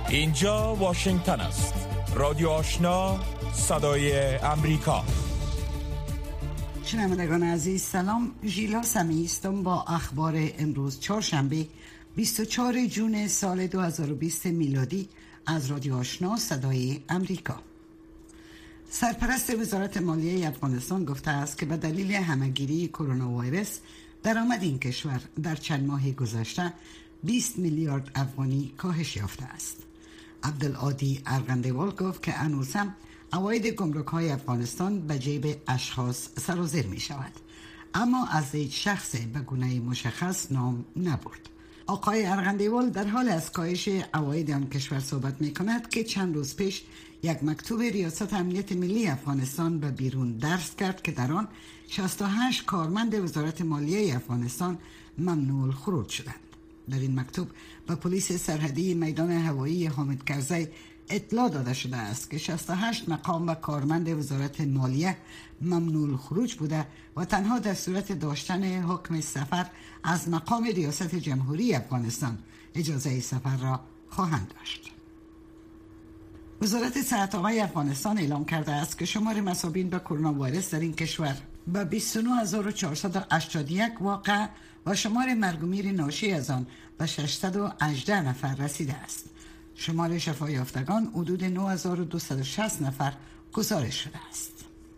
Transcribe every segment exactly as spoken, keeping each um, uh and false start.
اینجا واشنگتن است. رادیو آشنا، صدای امریکا. شنوندگان عزیز سلام. ژیلا سمی هستم با اخبار امروز چهارشنبه بیست و چهارم ژوئن سال دو هزار و بیست میلادی از رادیو آشنا صدای امریکا. سرپرست وزارت مالیه افغانستان گفته است که به دلیل همه‌گیری کرونا ویروس درآمد این کشور در چند ماه گذشته بیست میلیارد افغانی کاهش یافته است. عبدالعادی ارغندیوال گفت که هنوزم عواید گمرک‌های افغانستان به جیب اشخاص سرازیر می شود، اما از هیچ شخص به گونه مشخص نام نبرد. آقای ارغندیوال در حال از کاهش عواید آن کشور صحبت می کند که چند روز پیش یک مکتوب ریاست امنیت ملی افغانستان به بیرون درس کرد که در آن شصت و هشت کارمند وزارت مالیه افغانستان ممنوع الخروج شدند. در این مکتوب به پلیس سرحدی میدان هوایی حامد کرزی اطلاع داده شده است که شصت و هشت مقام و کارمند وزارت مالیه ممنوع الخروج بوده و تنها در صورت داشتن حکم سفر از مقام ریاست جمهوری افغانستان اجازه سفر را خواهند داشت. وزارت صحت عامه افغانستان اعلام کرده است که شمار مصابین به کرونا ویروس در این کشور به بیست و نه هزار و چهارصد و هشتاد و یک واقع و شمار مرگ و میر ناشی از آن به ششصد و هجده نفر رسیده است. شمار شفا یافتگان حدود نه هزار و دویست و شصت نفر گزارش شده است.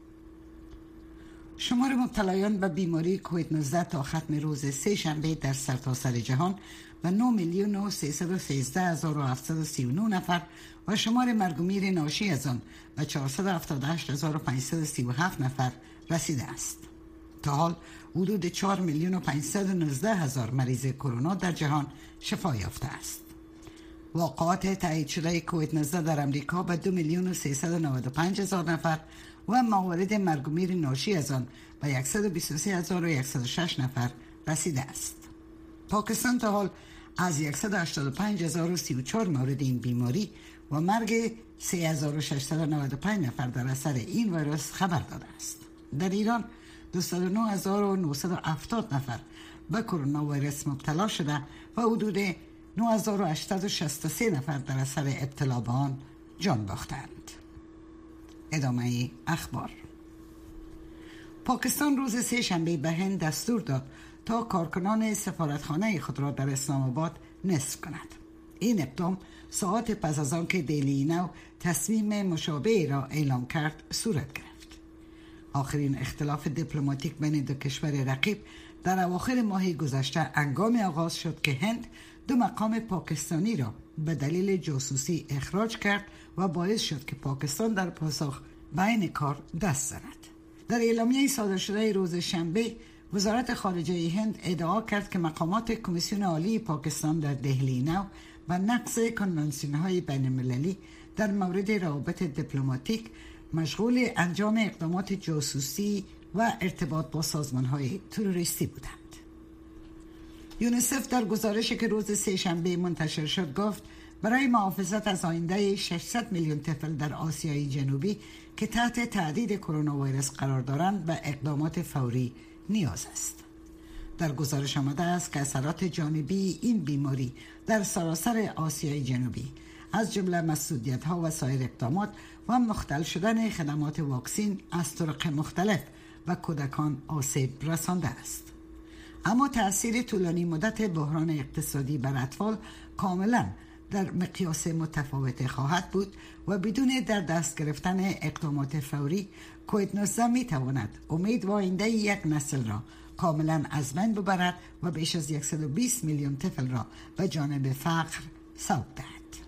شمار مبتلایان به بیماری کووید نوزده تا ختم روز سه شنبه در سرتاسر جهان و نه میلیون و سیصد و سیزده هزار و هفتصد و سی و نه نفر و شمار مرگ و میر ناشی از آن به چهارصد و هفتاد و هشت هزار و پانصد و سی و هفت نفر رسیده است. تا حال حدود چهار میلیون و پانصد و نوزده هزار مریض کرونا در جهان شفا یافته است. واقعات تایید شده کووید نوزده در امریکا به دو میلیون و سیصد و نود و پنج هزار نفر و موارد مرگ و میر ناشی از آن به صد و بیست و سه هزار و صد و شش نفر رسیده است. پاکستان تا حال از صد و هشتاد و پنج هزار و سی و چهار مورد این بیماری و مرگ سه هزار و ششصد و نود و پنج نفر در اثر این ویروس خبر داده است. در ایران دویست و نه هزار و نهصد و هفتاد نفر به کرونا ویروس مبتلا شده و حدود نه هزار و هشتصد و شصت و سه نفر در اثر ابتلا به آن جان باختند. ادامه اخبار. پاکستان روز سه شنبه به هند دستور داد تا کارکنان سفارتخانه خود را در اسلام آباد نصف کند. این اقدام ساعات پس از آن که دیلی نو تصمیم مشابه را اعلام کرد صورت گرفت. آخرین اختلاف دیپلماتیک بین دو کشور رقیب در اواخر ماه گذشته هنگام آغاز شد که هند دو مقام پاکستانی را به دلیل جاسوسی اخراج کرد و باعث شد که پاکستان در پاسخ به این کار دست زند. در اعلامیه صادر شده روز شنبه وزارت خارجه هند ادعا کرد که مقامات کمیسیون عالی پاکستان در دهلی نو و نقض کنوانسیون‌های بین‌المللی در مورد روابط دیپلماتیک مشغول انجام اقدامات جاسوسی و ارتباط با سازمان‌های تروریستی بودند. یونیسف در گزارشی که روز سه شنبه منتشر شد گفت برای محافظت از آینده ششصد میلیون طفل در آسیای جنوبی که تحت تهدید کرونا ویروس قرار دارند به اقدامات فوری نیاز است. در گزارش آمده است که اثرات جانبی این بیماری در سراسر آسیای جنوبی از جمله مسدودیت‌ها و سایر اقدامات و مختل شدن خدمات واکسین از طرق مختلف و کودکان آسیب رسانده است. اما تأثیر طولانی مدت بحران اقتصادی بر اطفال کاملا در مقیاس متفاوت خواهد بود و بدون در دست گرفتن اقدامات فوری کووید نوزده می تواند امید و آینده یک نسل را کاملا از بین ببرد و بیش از صد و بیست میلیون طفل را به جانب فقر سوق دهد.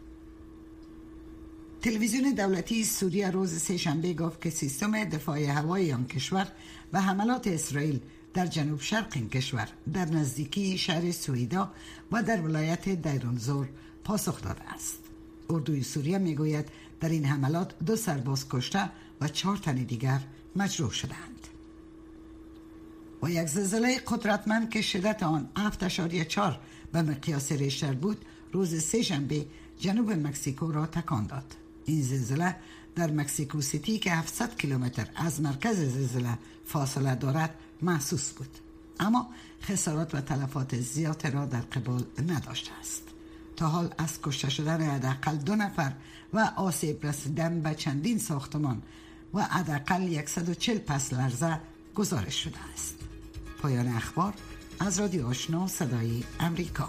تلویزیون دولتی سوریه روز سه شنبه گفت که سیستم دفاع هوایی آن کشور به حملات اسرائیل در جنوب شرق این کشور در نزدیکی شهر سویدا و در ولایت دیرونزور پاسخ داده است. اردوی سوریه میگوید در این حملات دو سرباز کشته و چهار تن دیگر مجروح شدند. و یک زلزله قدرتمند که شدت آن هفت اشاریه چهار به مقیاس ریشتر بود روز سه شنبه جنوب مکزیکو را تکان داد. این زلزله در مکزیکو سیتی که هفتصد کیلومتر از مرکز زلزله فاصله دارد محسوس بود، اما خسارات و تلفات زیاد را در قبال نداشته است. تا حال از کشته شدن حداقل دو نفر و آسیب رسیدن به چندین ساختمان و حداقل صد و چهل پس لرزه گزارش شده است. پایان اخبار از رادیو آشنا صدای امریکا.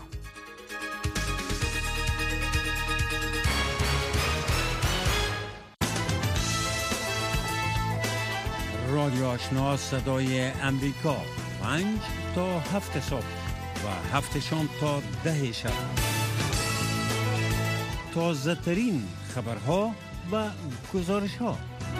رادیو آشنا صدای امریکا، پنج تا هفت صبح و هفت شام تا ده شب. تازه ترین خبرها و گزارش ها.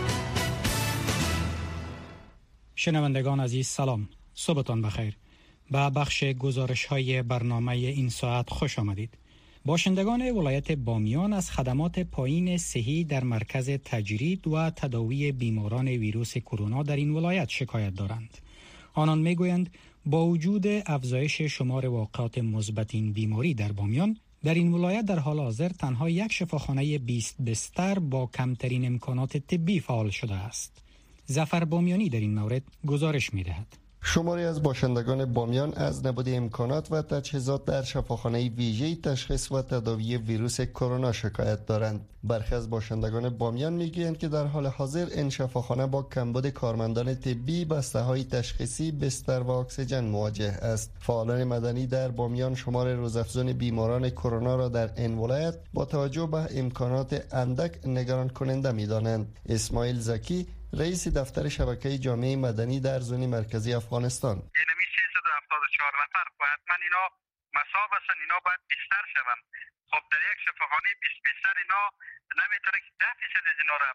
شنوندگان عزیز سلام، صبحتان بخیر. به بخش گزارش های برنامه این ساعت خوش آمدید. باشندگان ولایت بامیان از خدمات پایین صحی در مرکز تجرید و تداوی بیماران ویروس کرونا در این ولایت شکایت دارند. آنان میگویند با وجود افزایش شمار واقعات مثبت این بیماری در بامیان، در این ولایت در حال حاضر تنها یک شفاخانه بیست بستر با کمترین امکانات طبی فعال شده است. ظفر بامیانی در این مورد گزارش می‌دهد. شماری از باشندگان بامیان از نبود امکانات و تجهیزات در شفاخانه ویژه تشخیص و تداوی ویروس کرونا شکایت دارند. برخی از باشندگان بامیان میگویند که در حال حاضر این شفاخانه با کمبود کارمندان طبی، بسته‌های تشخیصی، بستر و اکسیژن مواجه است. فعالان مدنی در بامیان شمار روزافزون بیماران کرونا را در این ولایت با توجه به امکانات اندک نگران کننده می‌دانند. اسماعیل زکی رئیس دفتر شبکه جامعه مدنی در زون مرکزی افغانستان: اینمی سیصد و هفتاد و چهار نفر و حتما اینا مصاب هستن، اینا باید بیشتر شون. خب در یک شفاخانه بیست بیشتر اینا نمیتونه که ده فیصد از اینا را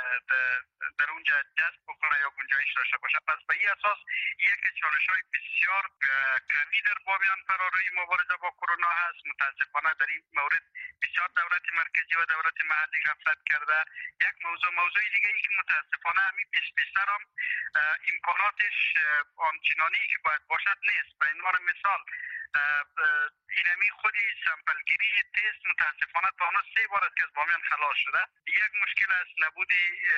در اونجا جذب بکنه یا گنجایش داشته باشه. پس به این اساس یک چالش های بسیار قوی در بامیان فراری مبارزه با کرونا هست. متاسفانه در این مورد بسیار دولت مرکزی و دولت محلی غفلت کرده. یک موضوع موضوع دیگه ای که متاسفانه همین بیست بیستر هم امکاناتش آنچنانی که باید باشد نیست. به عنوان مثال اینمی خودی سمپلگیری تست متاسفانه تا آنها سه بار است که از بامیان خلاص شده. یک مشکل است، نبودی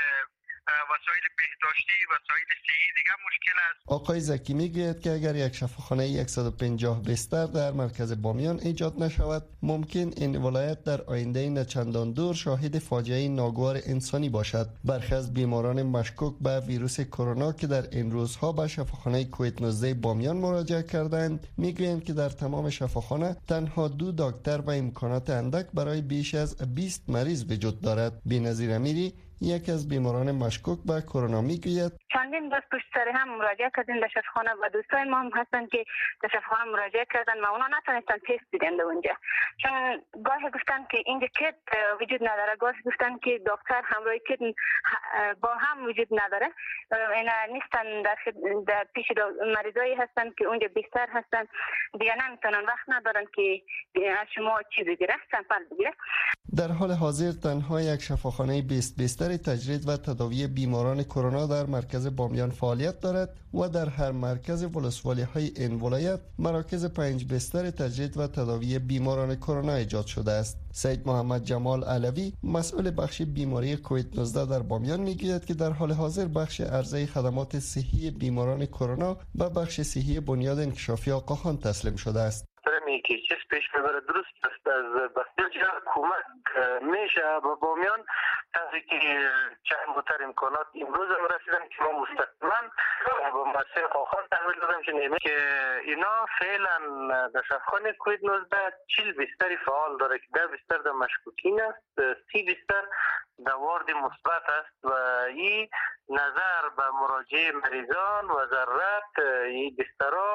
وسایل بهداشتی، وسایل صحی دیگه مشکل است. آقای زکی میگوید که اگر یک شفاخانه صد و پنجاه بستر در مرکز بامیان ایجاد نشود، ممکن این ولایت در آینده نچندان دور شاهد فاجعه ناگوار انسانی باشد. برخی از بیماران مشکوک به ویروس کرونا که در این روزها به شفاخانه کووید نوزده بامیان مراجعه کردند، میگویند که در تمام شفاخانه تنها دو دکتر و امکانات اندک برای بیش از بیست مریض وجود دارد. بی‌نظیر امیری یکی از بیماران مشکوک به کرونا میگوید: چندین روز پشت سر هم مراجعه کردیم در شفاخانه و دوستای ما هم هستن که در شفاخانه مراجعه کردن و اونا نتونستن تست بدن اونجا، چون گاهی گفتن که اینجا کیت وجود نداره، گاهی گفتن که دکتر همراه کیت با هم وجود نداره. اینا نیستن در, در پیش مریضایی هستن که اونجا بیشتر هستن، دیگه نمیتونن، وقت ندارن که از شما چی بگیره، سمپل بگیره. در حال حاضر تنها یک شفاخانه بیست بستر تجرید و تداوی بیماران کرونا در مرکز بامیان فعالیت دارد و در هر مرکز ولسوالی های این ولایت مراکز پنج بستر تجرید و تداوی بیماران کرونا ایجاد شده است. سید محمد جمال علوی مسئول بخش بیماری کووید نوزده در بامیان میگوید که در حال حاضر بخش عرضه خدمات صحی بیماران کرونا به بخش صحی بنیاد انکشافی آقاخان تسلیم شده است. می که چیز پیش ببره درست است، از بسیار کمک میشه با بامیان تازه که چند بوتر امکانات امروز هم رسیدن که ما مستقیما با مؤسسه آقاخان تحویل دادم که نیمه که اینا فعلا در شفاخانه کووید نوزده چهل بستری فعال داره که ده بستر در مشکوکین است، سی بستر در وارد مثبت است و این نظر به مراجعه مریضان و ضرورت این بسترها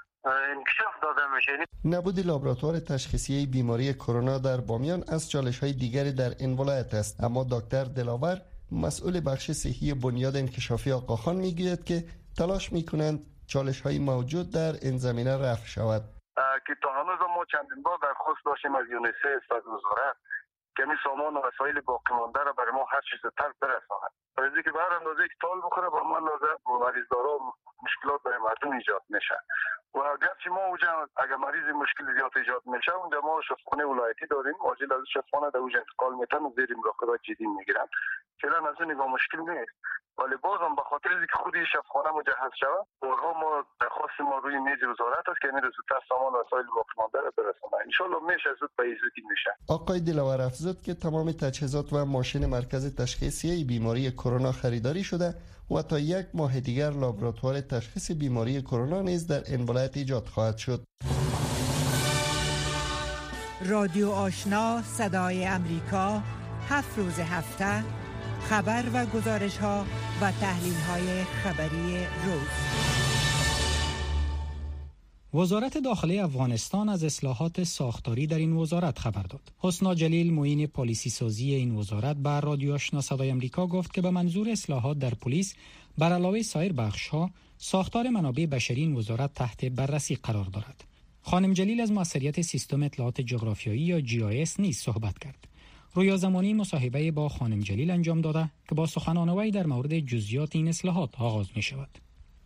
انکشاف داده میشه. نبود لابراتوار تشخیصی بیماری کرونا در بامیان از چالش‌های دیگری در این ولایت است، اما دکتر دلاور مسئول بخش صحی بنیاد انکشافی آقاخان میگوید که تلاش میکنند چالش‌های موجود در این زمینه رفع شود. که تا هنوز ما چندین بار درخواست داشتیم از یونیسف و وزارت که می سامان و وسایل باقی مانده را برای ما هر چیز زودتر برساند. از اینکه به هر اندازه که تال بخوره با ما اندازه مریضدارا مشکلات برای مردم ایجاد میشه و گرچه ما اونجا اگر مریض مشکل زیاد ایجاد میشه اونجا ما شفاخانه ولایتی داریم، عاجل از شفاخانه در اونجا انتقال میتن و زیر مراقبت جدی میگیرن. فعلا از اون نگاه مشکل نیست، ولی باز هم به خاطر اینکه خودی شفاخانه مجهز شود بارها ما درخواست ما روی میز وزارت است که این رو زودتر سامان و وسایل باقی مانده را برسونه. ان شاء الله میشه زود به زودی میشه. آقای دلاور افزود که تمام تجهیزات و ماشین مرکز تشخیصی بیماری کرونا خریداری شده و تا یک ماه دیگر لابراتوار تشخیص بیماری کرونا نیز در این ولایت ایجاد خواهد شد. رادیو آشنا صدای امریکا، هفت روز هفته خبر و گزارش ها و تحلیل های خبری روز. وزارت داخلی افغانستان از اصلاحات ساختاری در این وزارت خبر داد. حسنا جلیل معین پلیسی سازی این وزارت بر رادیو آشنا صدای امریکا گفت که به منظور اصلاحات در پلیس بر علاوه سایر بخش‌ها ساختار منابع بشری این وزارت تحت بررسی قرار دارد. خانم جلیل از موثریت سیستم اطلاعات جغرافیایی یا جی آی اس نیز صحبت کرد. رویا زمانی مصاحبه با خانم جلیل انجام داده که با سخنان وی در مورد جزئیات این اصلاحات آغاز می شود.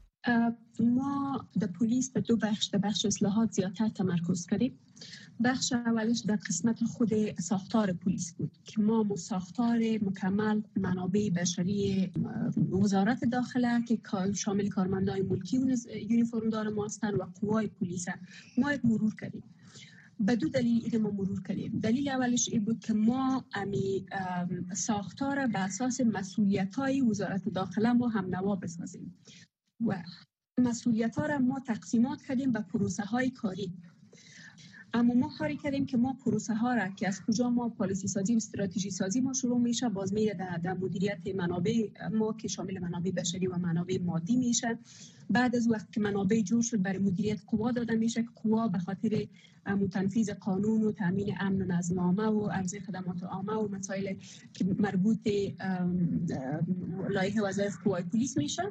ما در پلیس در دو بخش در بخش اصلاحات زیادتر تمرکز کردیم. بخش اولش در قسمت خود ساختار پلیس بود که ما ساختار مکمل منابع بشری وزارت داخله که شامل کارمندان ملکی و یونیفرمدار ما هستند و قوای پلیس ما مرور کردیم. به دو دلیل این ما مرور کردیم. دلیل اولش این بود که ما امی ساختار به اساس مسئولیت‌های وزارت داخله ما هم نوا بسازیم و مسئولیت ها را ما تقسیمات کردیم به پروسه های کاری. اما ما کاری کردیم که ما پروسه ها را که از کجا ما پالیسی سازی و استراتژی سازی ما شروع میشه، باز میره در, در مدیریت منابع ما که شامل منابع بشری و منابع مادی میشه. بعد از وقت که منابع جور شد برای مدیریت قوا داده میشه که قوا به خاطر تنفیذ قانون و تامین امن و نظم عامه و عرضه خدمات عامه و مسائل که مربوط به لایحه وظایف قوای پلیس میشه،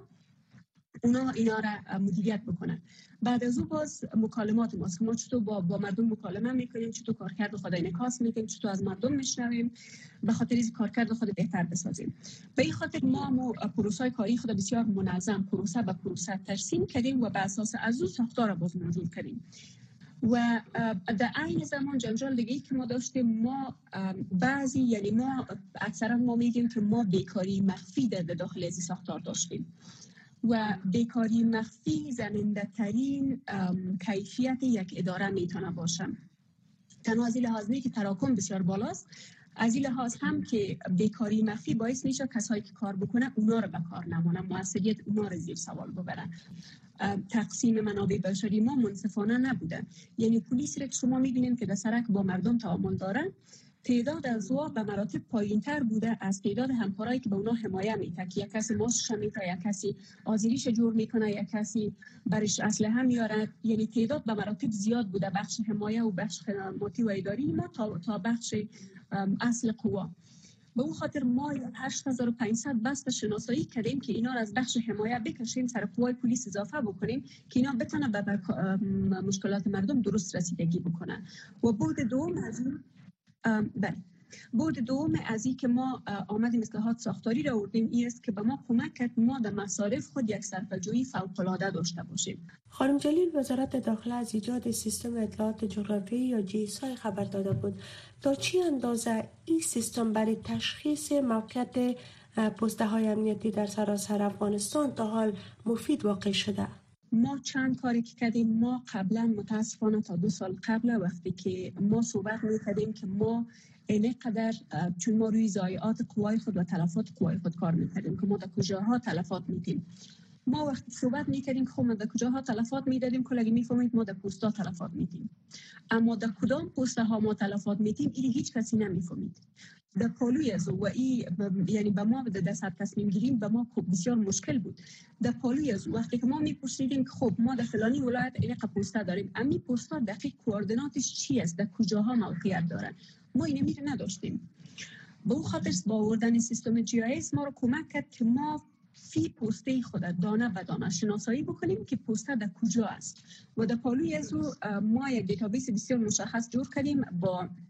اونا اینا را مدیریت بکنن. بعد از او باز مکالمات ماست که ما چطور با, با مردم مکالمه میکنیم، چطور کارکرد خود انعکاس میکنیم، چطور از مردم میشنویم به خاطر اینکه کارکرد خود بهتر بسازیم. به این خاطر ما مو پروسه کاری خود بسیار منظم پروسه به پروسه ترسیم کردیم و به اساس از او ساختار باز موجود کردیم. و در این زمان جنجال دیگه که ما داشتیم، ما بعضی یعنی ما اکثرا ما میگیم که ما بیکاری مخفی در داخل از ساختار داشتیم و بیکاری مخفی زننده ترین کیفیت یک اداره میتونه باشه. تنها از این لحاظ نه که تراکم بسیار بالاست، از این لحاظ هم که بیکاری مخفی باعث میشه کسایی که کار بکنه اونا رو به کار نمونن، موثریت اونا رو زیر سوال ببرن. تقسیم منابع بشری ما منصفانه نبوده. یعنی پلیس را که شما میبینید که در سرک با مردم تعامل دارن، تعداد اعضا به مراتب پایین‌تر بوده از تعداد همکارایی که به اونا حمایت میکنه که یک کسی ماسکش میکنه، یک کسی آذریش جور میکنه، یک کسی برش اسلحه میاره. یعنی تعداد به مراتب زیاد بوده بخش حمایت و بخش خدماتی و اداری ما تا تا بخش اصل قوا. به اون خاطر ما هشت هزار و پانصد بست شناسایی کردیم که اینا رو از بخش حمایت بکشیم سر قوای پلیس اضافه بکنیم که اینا بتونه به مشکلات مردم درست رسیدگی بکنن. و بعد دوم از بله بود دوم از این که ما آمدیم اصلاحات ساختاری را آوردیم این است که به ما کمک کرد ما در مصارف خود یک صرفه‌جویی فوق‌العاده داشته باشیم. خانم جلیل وزارت داخله از ایجاد سیستم اطلاعات جغرافیایی یا جی اس آی خبر داده بود. تا چی اندازه این سیستم برای تشخیص موقعیت پسته های امنیتی در سراسر افغانستان تا حال مفید واقع شده؟ ما چند کاری که کردیم. ما قبلا متاسفانه تا دو سال قبل وقتی که ما صحبت می‌کردیم که ما اینقدر چون ما روی ضایعات قوای خود و تلفات قوای خود کار می‌کردیم که ما در کجاها تلفات می‌دیم. ما وقتی صحبت می‌کردیم که ما در کجاها تلفات می‌دادیم که لگی می‌فهمید ما در پست‌ها تلفات می‌دیم، اما در کدام پست‌ها ما تلفات می‌دیم این هیچ کسی نمی‌فهمید. در پالوی از و ای یعنی به ما در دست تصمیم گیریم به ما بسیار مشکل بود. در پالوی از وقتی که ما میپرسیدیم که خب ما در فلانی ولایت این پستا داریم، امی پستا دقیق کوردیناتش چی است، در کجاها موقعیت دارن، ما اینو میره نداشتیم. به اون خاطر با آوردن سیستم جی آی اس ما رو کمک کرد که ما فی پسته خود دانه به دانه شناسایی بکنیم که پسته در کجا است. و در پالوی از ما یک دیتابیس بسیار مشخص جور کردیم با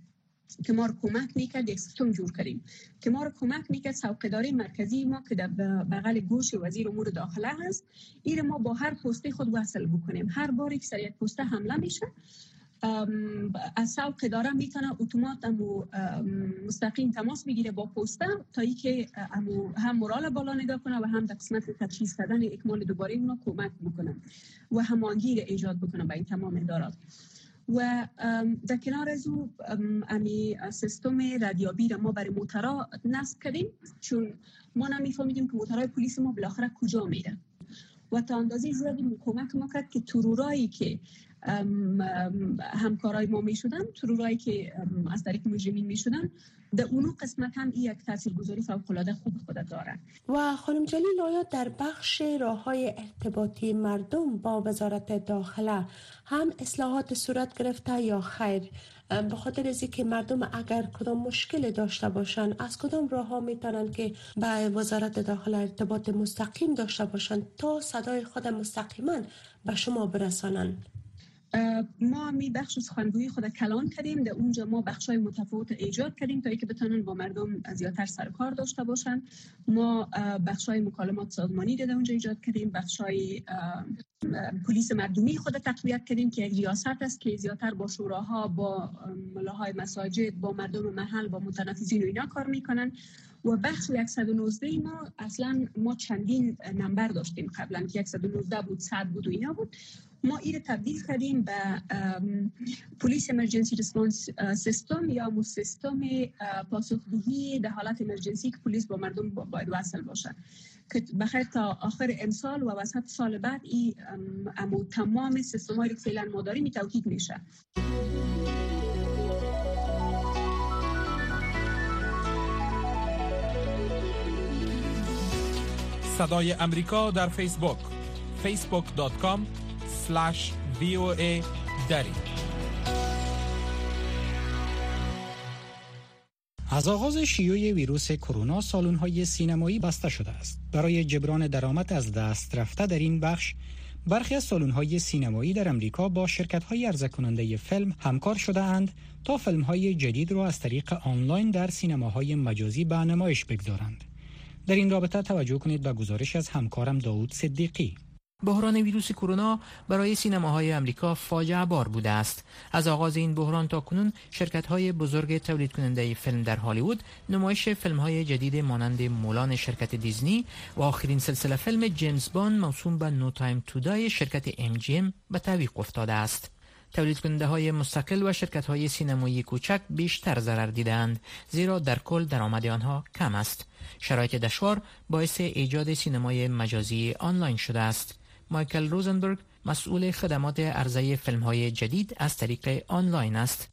که ما رو کمک میکرد، یک سیستم جور کردیم که ما رو کمک میکرد. څوکیداری مرکزی ما که در بغل گوش وزیر امور داخله هست، این ما با هر پست خود وصل بکنیم. هر باری که سر یک پست حمله میشه، از سوق اداره میتونه اتومات مستقیم تماس بگیره با پسته تا اینکه هم مورال بالا نگاه کنه و هم در قسمت تشخیص دادن اکمال دوباره اونا کمک بکنه و هماهنگی ایجاد بکنه با این تمام ادارات. و در کنار از او امی سیستم ردیابی را ما برای موترها نصب کردیم، چون ما نمیفهمیدیم که موترهای پلیس ما بالاخره کجا میره و تا اندازه زیادی کمک ما کرد که ترورایی که همکارای ما می شدن، ترورایی که از طریق مجرمین می شدن، در اونو قسمت هم این یک تاثیرگذاری فوق‌العاده خوب خود داره. و خانم جلیل، آیا در بخش راه‌های ارتباطی مردم با وزارت داخله هم اصلاحات صورت گرفته یا خیر؟ به خاطر از اینکه مردم اگر کدام مشکل داشته باشن، از کدام راه‌ها میتونن که با وزارت داخله ارتباط مستقیم داشته باشن تا صدای خود مستقیما به شما برسانن؟ ما می بخش سخنگویی خود کلان کردیم، در اونجا ما بخشای متفاوت ایجاد کردیم تا اینکه بتونن با مردم زیادتر سر کار داشته باشن. ما بخشای مکالمات سازمانی در اونجا ایجاد کردیم، بخشای پلیس مردمی خود تقویت کردیم که یک ریاست است که زیادتر با شوراها، با ملاهای مساجد، با مردم محل، با متنفذین و اینا کار میکنن. و بخش صد و نوزده ما اصلا ما چندین نمبر داشتیم قبلا که صد و نوزده بود، صد بود و اینا بود. ما این تبدیل کردیم به پلیس امرجنسی ریسپانس سیستم یا مو سیستم پاسخگویی در حالت امرجنسی که پلیس با مردم باید وصل باشه که بخیر تا آخر امسال و وسط سال بعد این امو تمام سیستم‌هایی که فعلا ما داریم توطیق میشه. صدای امریکا در فیسبوک فیسبوک دات کام اسلش وی او ای دری. از آغاز شیوع ویروس کرونا سالن‌های سینمایی بسته شده است. برای جبران درآمد از دست رفته در این بخش، برخی از سالن‌های سینمایی در امریکا با شرکت‌های عرضه کننده فیلم همکار شده اند تا فیلم‌های جدید را از طریق آنلاین در سینماهای مجازی به نمایش بگذارند. در این رابطه توجه کنید به گزارش از همکارم داوود صدیقی. بحران ویروس کرونا برای سینماهای امریکا فاجعه بار بوده است. از آغاز این بحران تا کنون شرکت‌های بزرگ تولید کننده فیلم در هالیوود نمایش فیلم‌های جدید مانند مولان شرکت دیزنی و آخرین سلسله فیلم جیمز باند موسوم به نو تایم تو دای شرکت ام جی ام به تعویق افتاده است. تولید کننده های مستقل و شرکت های سینمایی کوچک بیشتر ضرر دیدند، زیرا در کل درآمد آنها کم است. شرایط دشوار باعث ایجاد سینمای مجازی آنلاین شده است. مایکل روزنبرگ مسئول خدمات عرضه فیلم های جدید از طریق آنلاین است.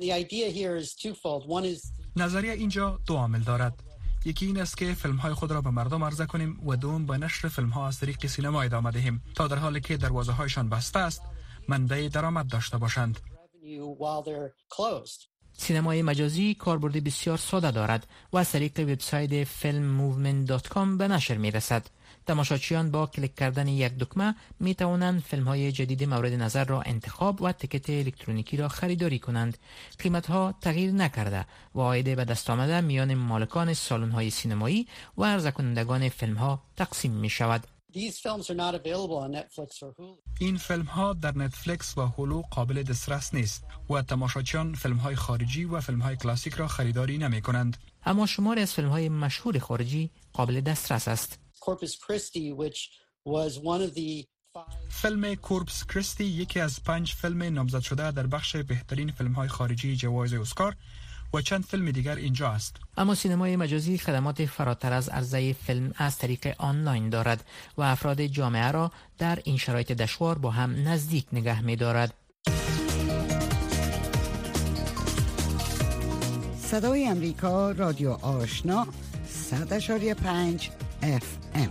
نظریه اینجا دو عامل دارد. یکی این است که فیلم های خود را به مردم عرضه کنیم و دوم به نشر فیلم ها از طریق سینما ادامه دهیم تا در حالی که دروازه هایشان بسته است منبع درآمد داشته باشند. سینمای مجازی کاربرد بسیار ساده دارد و از طریق وبسایت فیلم موومنت دات کام به نشر می رسد. تماشاچیان با کلیک کردن یک دکمه می توانند فیلم های جدید مورد نظر را انتخاب و تکت الکترونیکی را خریداری کنند. قیمت ها تغییر نکرده و عاید به دست آمده میان مالکان سالن های سینمایی و عرضه کنندگان فیلم ها تقسیم می شود. این فیلم ها در نتفلیکس و هولو قابل دسترس نیست و تماشاچیان فیلم های خارجی و فیلم های کلاسیک را خریداری نمی کنند. اما شماری از فیلم های مشهور خارجی قابل دسترس است. فیلم کورپس کریستی یکی از پنج فیلم نامزد شده در بخش بهترین فیلم های خارجی جوایز اسکار و چند فیلم دیگر اینجا است. اما سینمای مجازی خدمات فراتر از عرضه فیلم از طریق آنلاین دارد و افراد جامعه را در این شرایط دشوار با هم نزدیک نگه می دارد. صدای امریکا، رادیو آشنا، صد اشاری پنج اف ام.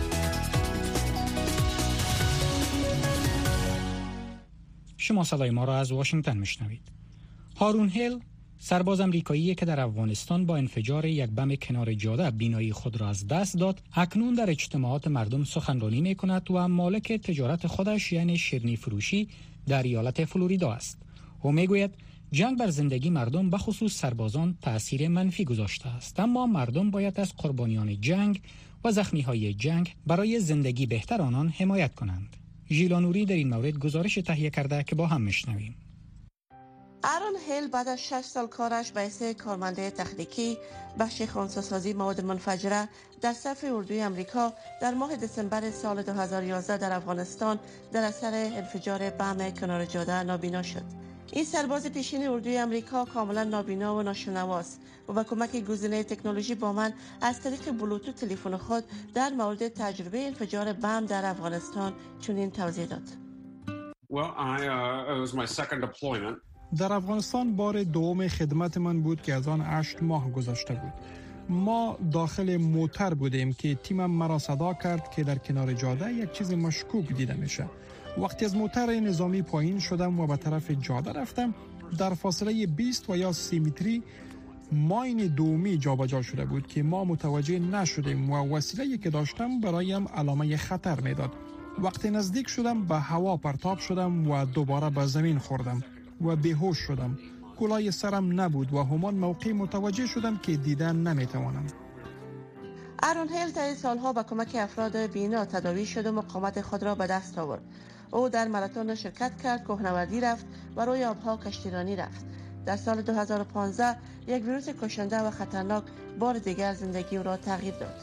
شما صدای ما را از واشنگتن میشنوید. هارون هیل، سرباز امریکایی که در افغانستان با انفجار یک بم کنار جاده بینایی خود را از دست داد، اکنون در اجتماعات مردم سخنرانی می‌کند و مالک تجارت خودش یعنی شیرینی فروشی در ایالت فلوریدا است. او میگوید جنگ بر زندگی مردم به خصوص سربازان تأثیر منفی گذاشته است، اما مردم باید از قربانیان جنگ و زخمی‌های جنگ برای زندگی بهتر آنان حمایت کنند. ژیلا نوری در این مورد گزارش تهیه کرده که با هم میشنویم. آرون هیل بعد از شش سال کارش به حیث کارمنده تکنیکی بخش خنثی‌سازی مواد منفجره در صف اردوی امریکا در ماه دسامبر سال دو هزار و یازده در افغانستان در اثر انفجار بم کنار جاده نابینا شد. این سرباز پیشین اردوی امریکا کاملا نابینا و ناشنواست و با کمک گزینه تکنولوژی با من از طریق بلوتوث تلفن خود در مورد تجربه انفجار بم در افغانستان چنین توضیح داد. Well, I, uh, it was my second deployment. در افغانستان بار دوم خدمت من بود که از آن هشت ماه گذشته بود. ما داخل موتر بودیم که تیمم مرا صدا کرد که در کنار جاده یک چیز مشکوک دیده میشه. وقتی از موتر نظامی پایین شدم و به طرف جاده رفتم، در فاصله بیست و یا سی متری ماین دومی جابجا شده بود که ما متوجه نشدیم و وسیله‌ای که داشتم برایم علامه خطر میداد. وقتی نزدیک شدم به هوا پرتاب شدم و دوباره به زمین خوردم و بیهوش شدم. کلاه سرم نبود و همان موقع متوجه شدم که دیدن نمیتوانم. آرون هیل طی سالها با کمک افراد بینا تداوی شد و مقاومت خود را به دست آورد. او در ماراتون شرکت کرد، کوهنوردی رفت و روی آبها کشتیرانی رفت. در سال دو هزار و پانزده یک ویروس کشنده و خطرناک بار دیگر زندگی او را تغییر داد.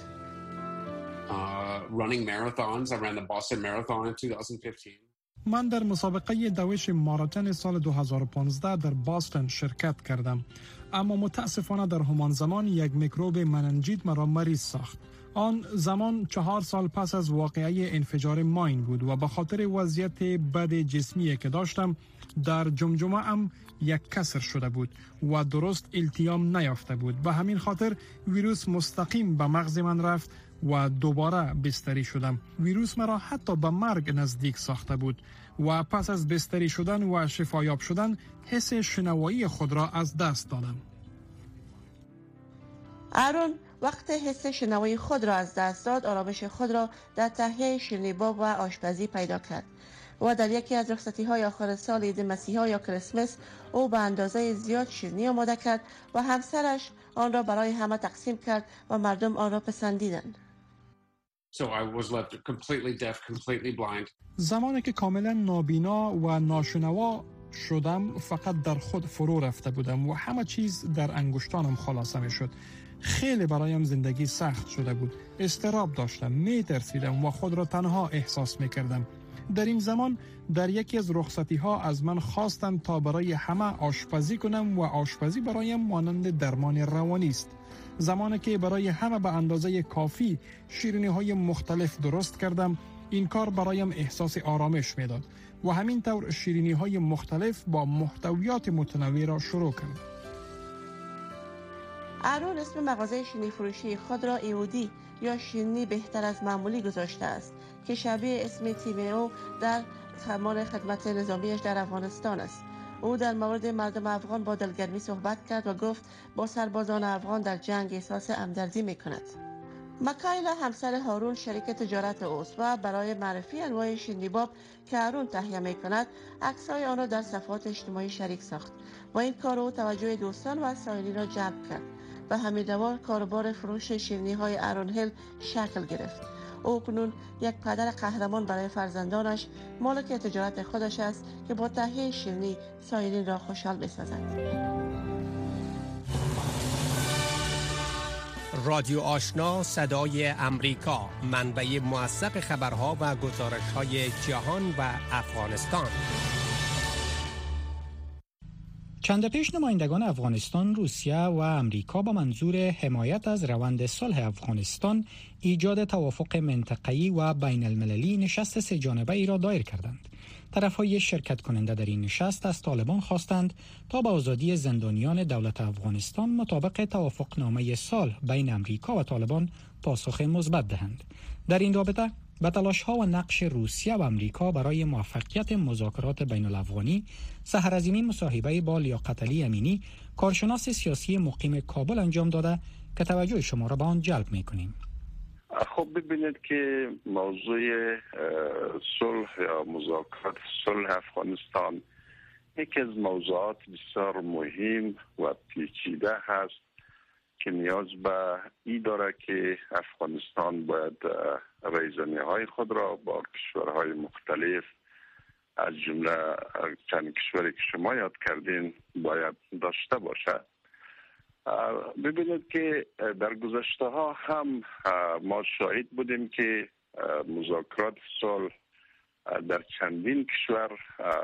Uh, running marathons. I ran the Boston Marathon in twenty fifteen. من در مسابقه دویش ماراتن سال دو هزار و پانزده در باستون شرکت کردم، اما متاسفانه در همان زمان یک میکروب مننجیت مرا مریض ساخت. آن زمان چهار سال پس از واقعه انفجار ماین بود و به خاطر وضعیت بد جسمی که داشتم در جمجمه ام یک کسر شده بود و درست التیام نیافته بود. به همین خاطر ویروس مستقیم به مغز من رفت و دوباره بستری شدم. ویروس مرا حتی به مرگ نزدیک ساخته بود و پس از بستری شدن و شفایاب شدن حس شنوایی خود را از دست دادم. آرون وقت حس شنوایی خود را از دست داد، آرامش خود را در تهیه شیرینی باب و آشپزی پیدا کرد و در یکی از رخصتی‌های آخر سال عید مسیحا یا کریسمس او به اندازه زیاد شیرینی آماده کرد و همسرش آن را برای همه تقسیم کرد و مردم آن را پسندیدند. So I was left completely deaf, completely blind. زمانی که کاملا نابینا و ناشنوا شدم فقط در خود فرو رفته بودم و همه چیز در انگشتانم خلاصه می شد. خیلی برایم زندگی سخت شده بود. اضطراب داشتم، می ترسیدم و خود را تنها احساس می کردم. در این زمان در یکی از رخصتی ها از من خواستند تا برای همه آشپزی کنم و آشپزی برایم مانند درمان روانی است. زمانی که برای همه به اندازه کافی شیرینی های مختلف درست کردم، این کار برایم احساس آرامش میداد و همین طور شیرینی های مختلف با محتویات متنوع را شروع کردم. آرون اسم مغازه شیرینی فروشی خود را ایودی یا شیرینی بهتر از معمولی گذاشته است که شبیه اسم تیم او در فرمان خدمت نظامیش در افغانستان است. او در مورد مردم افغان با دلگرمی صحبت کرد و گفت با سربازان افغان در جنگ احساس همدردی می‌کند. مکایلا همسر هارون شریک تجارت اوست و برای معرفی انواع شیرینی باب که هارون تهیه می‌کند عکس‌های آن را در صفحات اجتماعی شریک ساخت و این کار او توجه دوستان و سایرین را جلب کرد و همین روال کاروبار فروش شیرینی‌های آرون هیل شکل گرفت. او کنون یک پدر قهرمان برای فرزندانش، مالک تجارت خودش است که با تهیه شیرینی سایرین را خوشحال بسازد. رادیو آشنا صدای امریکا، منبع موثق خبرها و گزارش‌های جهان و افغانستان. چند پیش نمایندگان افغانستان، روسیه و امریکا با منظور حمایت از روند صلح افغانستان ایجاد توافق منطقه‌ای و بین المللی نشست سه جانبه ای را دایر کردند. طرف‌های شرکت کننده در این نشست از طالبان خواستند تا به آزادی زندانیان دولت افغانستان مطابق توافقنامه صلح بین امریکا و طالبان پاسخ مثبت دهند. در این رابطه به تلاش‌ها و نقش روسیه و امریکا برای موفقیت مذاکرات بین الافغانی، سحرعظیمی مصاحبه با لیاقت علی امینی، کارشناس سیاسی مقیم کابل انجام داده که توجه شما را به آن جلب می‌کنیم. خب ببینید که موضوع صلح یا مذاکرات صلح افغانستان یکی از موضوعات بسیار مهم و پیچیده هست که نیاز به این داره که افغانستان باید رایزنی های خود را با کشورهای مختلف از جمله چند کشوری که شما یاد کردین باید داشته باشد. ببینید که در گذشته ها هم ما شاهد بودیم که مذاکرات صلح در چندین کشور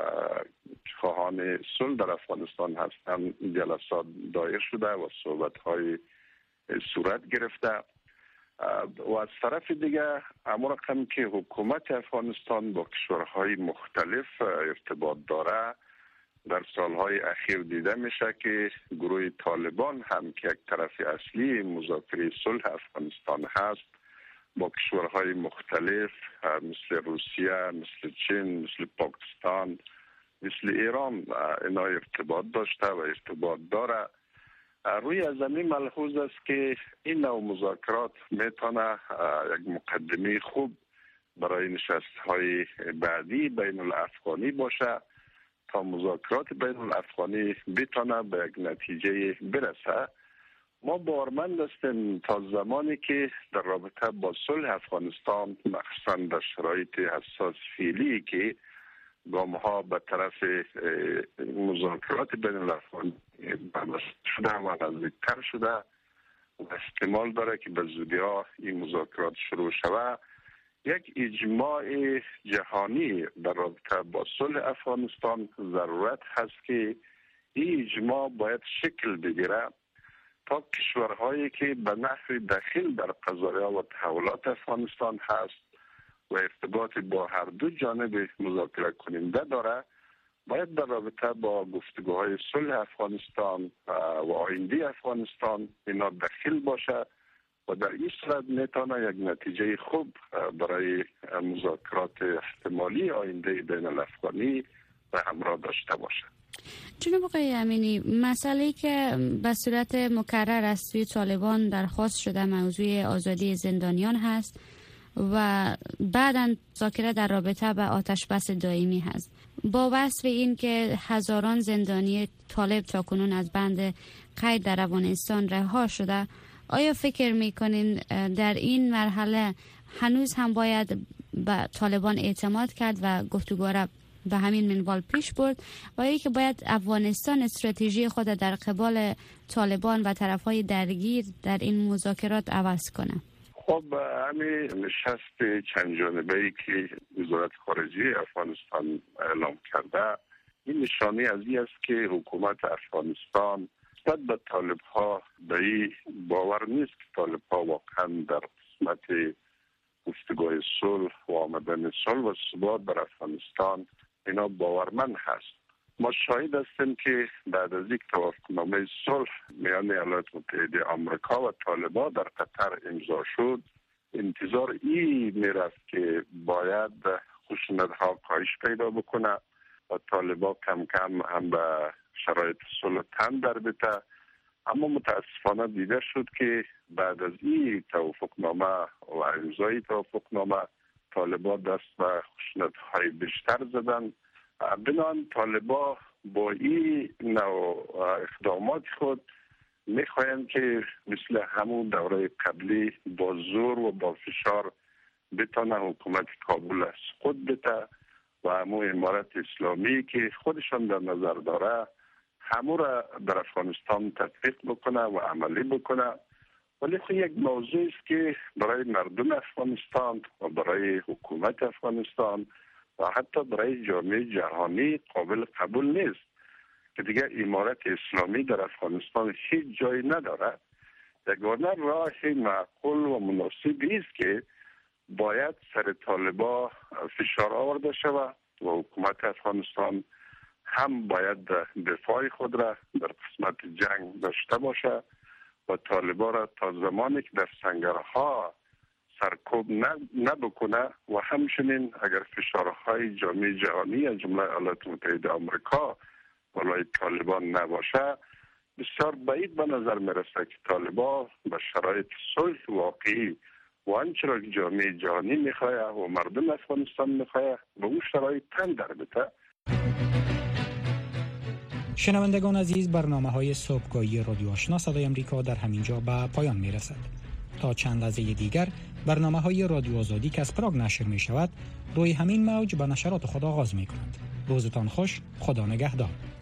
خواهان صلح در افغانستان هستند جلسات دایر شده و صحبت های صورت گرفته و از طرف دیگه اما رقم که حکومت افغانستان با کشورهای مختلف ارتباط داره، در سالهای اخیر دیده میشه که گروه طالبان هم که یک طرف اصلی مذاکره صلح افغانستان هست با کشورهای مختلف مثل روسیه، مثل چین، مثل پاکستان، مثل ایران اینا ارتباط داشته و ارتباط داره. روی از این ملحوظ است که این نوع مذاکرات میتونه یک مقدمه خوب برای نشست های بعدی بین الافغانی باشه تا مذاکرات بین الافغانی بتونه به یک نتیجه برسه. ما باورمند هستیم تا زمانی که در رابطه با صلح افغانستان مخصوصا در شرایط حساس فعلی که گام ها به طرف مذاکرات بین الافغانی شده و نزدیکتر شده و احتمال داره که به زودی ها این مذاکرات شروع شود، یک اجماع جهانی در رابطه با صلح افغانستان ضرورت هست که این اجماع باید شکل بگیره تا کشورهایی که به نحو دخیل در قضایا و تحولات افغانستان هست و ارتباط با هر دو جانب مذاکره کننده داره باید در رابطه با گفتگوهای صلح افغانستان و آینده افغانستان اینا دخیل باشه و در این صورت میتونه یک نتیجه خوب برای مذاکرات احتمالی آینده بین الافغانی و همراه داشته باشه. جناب آقای امینی، مسئله که به صورت مکرر از سوی طالبان درخواست شده موضوع آزادی زندانیان هست و بعداً مذاکره در رابطه به آتش بس دائمی هست. با وصف این که هزاران زندانی طالب تاکنون از بند قید در افغانستان رها شده، آیا فکر میکنین در این مرحله هنوز هم باید به طالبان اعتماد کرد و گفتگو را به همین منوال پیش برد و یا که باید افغانستان استراتژی خود در قبال طالبان و طرفهای درگیر در این مذاکرات عوض کنه؟ خب همین نشست چند جانبه‌ای که وزارت خارجه افغانستان اعلام کرده این نشانه از این است که حکومت افغانستان نسبت به طالب ها به این باور نیست که طالب ها واقعا در قسمت گفتگوهای صلح و آمدن صلح و ثبات در افغانستان اینا باورمند هست. ما شاهد هستیم که بعد از یک توافقنامه صلح میان ایالات متحده آمریکا و طالبان در قطر امضا شد، انتظار این میرفت که باید خشونت‌ها کاهش پیدا بکنه و طالبان کم کم هم به شرایط صلح تن در بده. اما متاسفانه دیده شد که بعد از این توافقنامه و امضای توافقنامه طالبان دست به خشونت‌های بیشتر زدن. بنابراین طالبان با این نوع اقدامات خود میخواهند که مثل همون دوره قبلی با زور و با فشار بتانه حکومت کابل از خود بده و همون امارت اسلامی که خودشان در نظر داره همون را در افغانستان تطبیق بکنه و عملی بکنه. ولی خب یک موضوع است که برای مردم افغانستان و برای حکومت افغانستان و حتی برای جامعه جهانی قابل قبول نیست که دیگه امارت اسلامی در افغانستان هیچ جایی نداره. یگانه راه معقول و مناسب است که باید سر طالبان فشار آورده شود و حکومت افغانستان هم باید دفاع خود را در قسمت جنگ داشته باشه و طالبان را تا زمانی که در سنگرها سرکوب نبکنه و همچنین اگر فشارهای جامعه جهانی از جمله ایالات متحده آمریکا بالای طالبان نباشه، بسیار بعید به نظر میرسه که طالبان به شرایط صلح واقعی و آنچه را که جامعه جهانی میخواه و مردم افغانستان میخواه به اون شرایط تن در بده. شنوندگان عزیز، برنامه های صبحگاهی رادیو آشنا صدای امریکا در همینجا به پایان می رسد. تا چند لحظه دیگر برنامه های رادیو آزادی که از پراگ نشر می شود روی همین موج به نشرات خود آغاز می کند. روزتان خوش، خدا نگهدار.